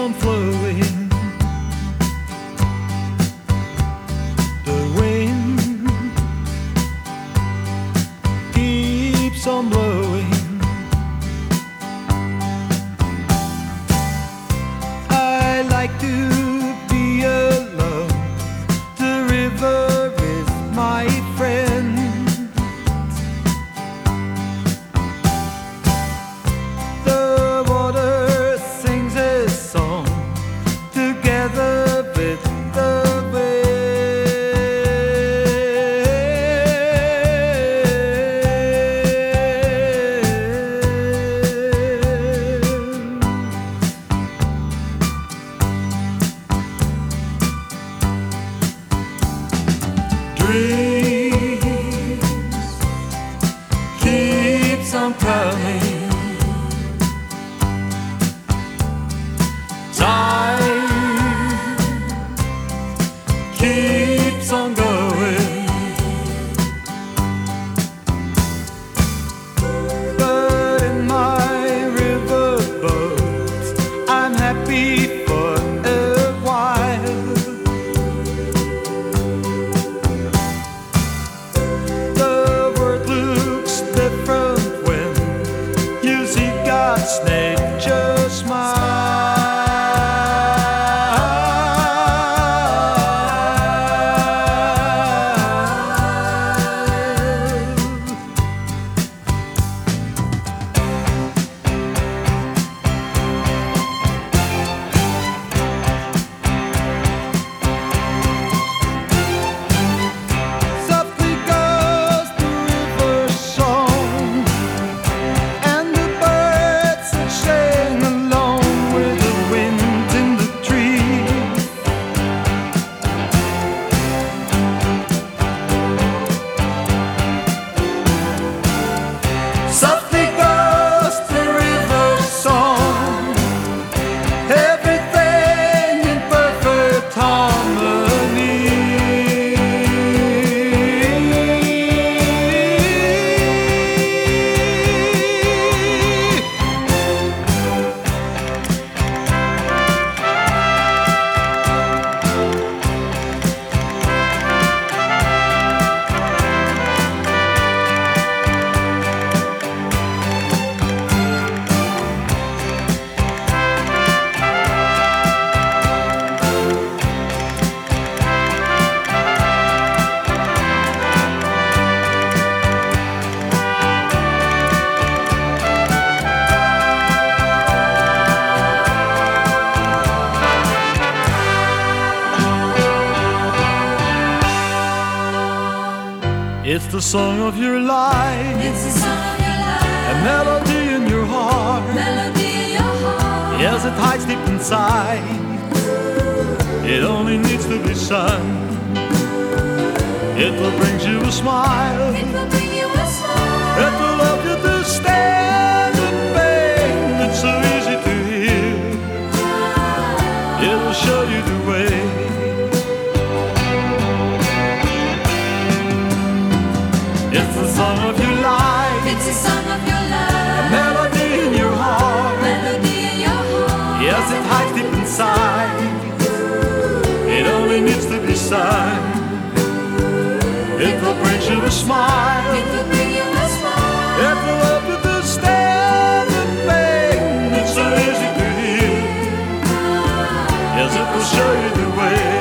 on flowing. The wind keeps on blowing. I like to be alone. The river is my friend. The water sings a song together with the dreams keeps on coming. Time keeps on going. But in my riverboat, I'm happy for a while. The world looks different when you see God's nature smile. Softly goes the river song, and the birds that sing along with the wind in the trees. Softly goes the river song, everything in perfect harmony. It's the song of your life, It's the song of your life, a melody in your heart. melody in your heart. Yes, it hides deep inside. It only needs to be sung. It will bring you a smile. It will bring you a smile. It will help you to stand in pain. It's so easy to hear. It will show you the way. It's the song of your life, It's the song of your life, melody in your heart. melody in your heart. Yes, it hides deep inside. It only needs to be sung. It will bring you a smile. It will bring you a smile. It will help you to stand in pain. It's so easy to hear. Yes, it will show you the way.